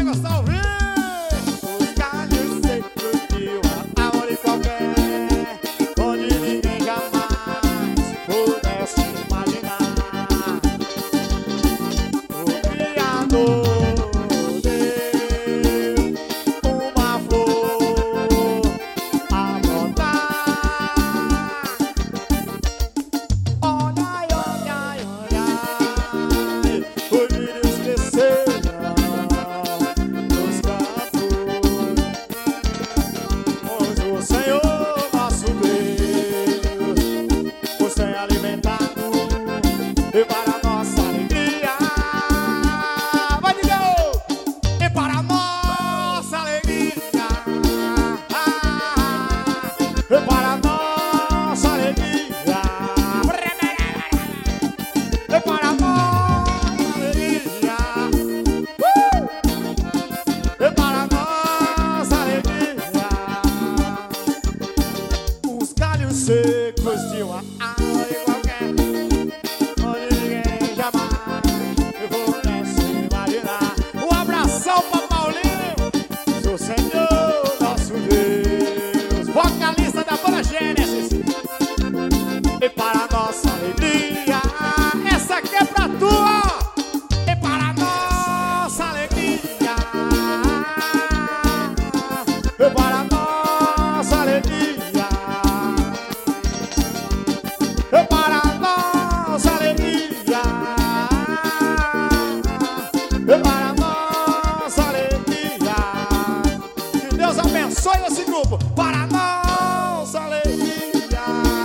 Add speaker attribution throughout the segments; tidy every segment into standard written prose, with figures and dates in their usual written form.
Speaker 1: gostar de ouvir. Os galhos secos de uma árvore qualquer, onde ninguém jamais pudesse imaginar. O Criador deu uma flor a brotar. Olha, olha, olha, os lírios cresceram nos campos, pois o Senhor nosso Deus nos tem alimentado e para nossa alegria. Vai, Deus! E para nossa alegria, e para nossa alegria, e para nossa alegria, e para nossa alegria. Os galhos secos de uma árvore qualquer, onde ninguém jamais pudesse imaginar. Um abração pra Paulinho, do Senhor nosso Deus, vocalista da banda Gênesis. E para nossa alegria, essa aqui é pra tu, ó. E para nossa alegria, e para nossa alegria, e para nossa alegria, e para nossa alegria. Que Deus abençoe esse grupo. Para nossa alegria,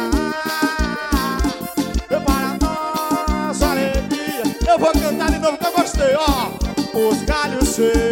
Speaker 1: e para nossa alegria. Eu vou cantar de novo que eu gostei, ó. Os galhos secos